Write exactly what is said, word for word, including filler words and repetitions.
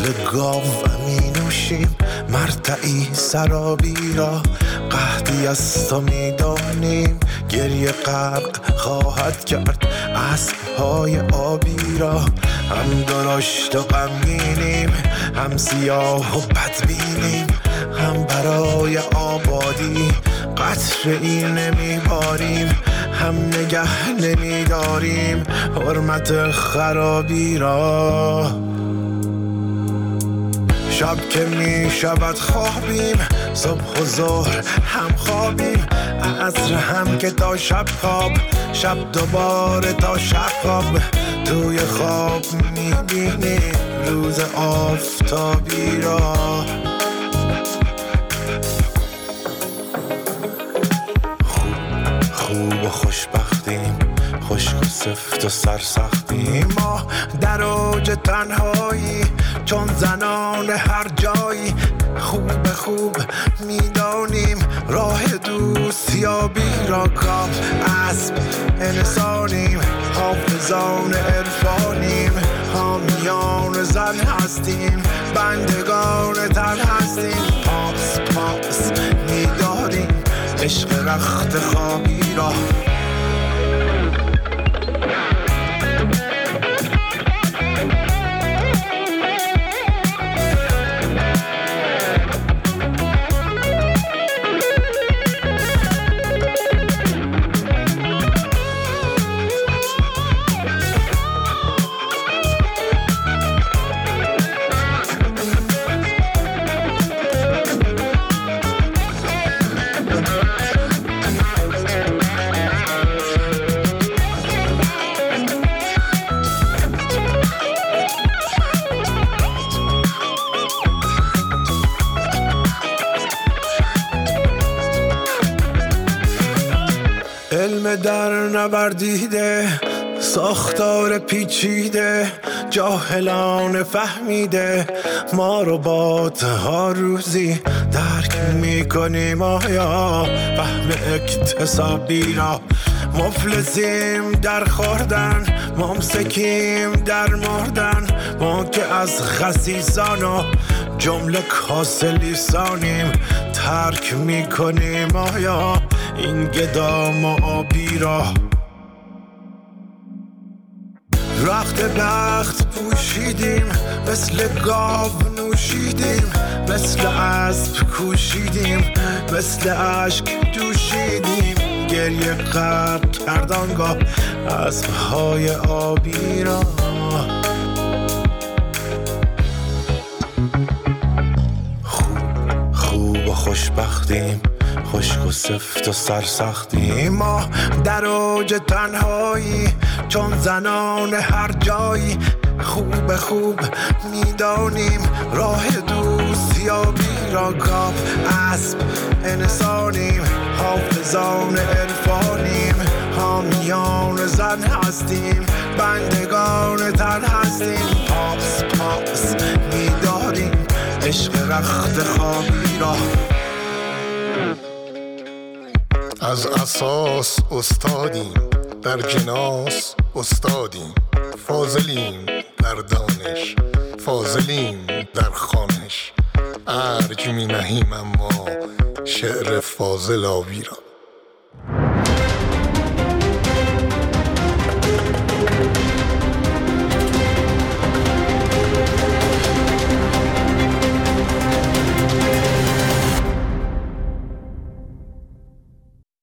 مثل گاو می نوشیم مرتعی سرابی را، قحطی از تو می دانیم گریه غرق خواهد کرد اسب‌های آبی را. هم درشت و غمگینیم، هم سیاه و بدبینیم، هم برای آبادی قطره‌ای نمیباریم، هم نگه نمیداریم حرمت خرابی را. شب که می شود خوابیم، صبح و ظهر هم خوابیم، عصر هم که تا شب خواب، شب دوباره تا شب خواب. توی خواب می بینیم روز آفتابی را. خوب خوب و خوشبختیم، خشک و سفت و سرسختیم، ما در اوج تنهایی چون زنان هر جایی. خوب خوب میدانیم راه دوستیابی را، کام اسب انسانیم، حافظان عرفانیم، حامیان زن هستیم، بندگان تن هستیم. پاس پاس میداریم عشق رخت خوابی را. علم در نوردیده، ساختار پیچیده، جاهلان فهمیده، ما ربات ها روزی درک میکنیم آیا فهم اکتسابی را. مفلسیم در خوردن، ممسکیم در مردن، ما که از خسیسان و جمله کاسه لیسانیم ترک میکنیم آیا این گدام و آبی را. رخت بخت پوشیدیم، مثل گاو نوشیدیم، مثل اسب کوشیدیم، مثل اشک جوشیدیم، گریه غرق کردانگاه اسب‌های آبی را. خوب خوب و خوشبختیم، خشک و سفت و سرسختیم، ما در اوج تنهایی چون زنان هر جایی. خوب خوب میدانیم راه دوستیابی را، گاو اسب انسانیم، حافظان عرفانیم، حامیان زن هستیم، بندگان تن هستیم. پاس پاس میداریم عشق رخت خوابی را. از اساس استادیم، در جناس استادیم، فاضلیم در دانش، فاضلیم در خوانش، ارج می نهیم اما شعر فاضل آبی را.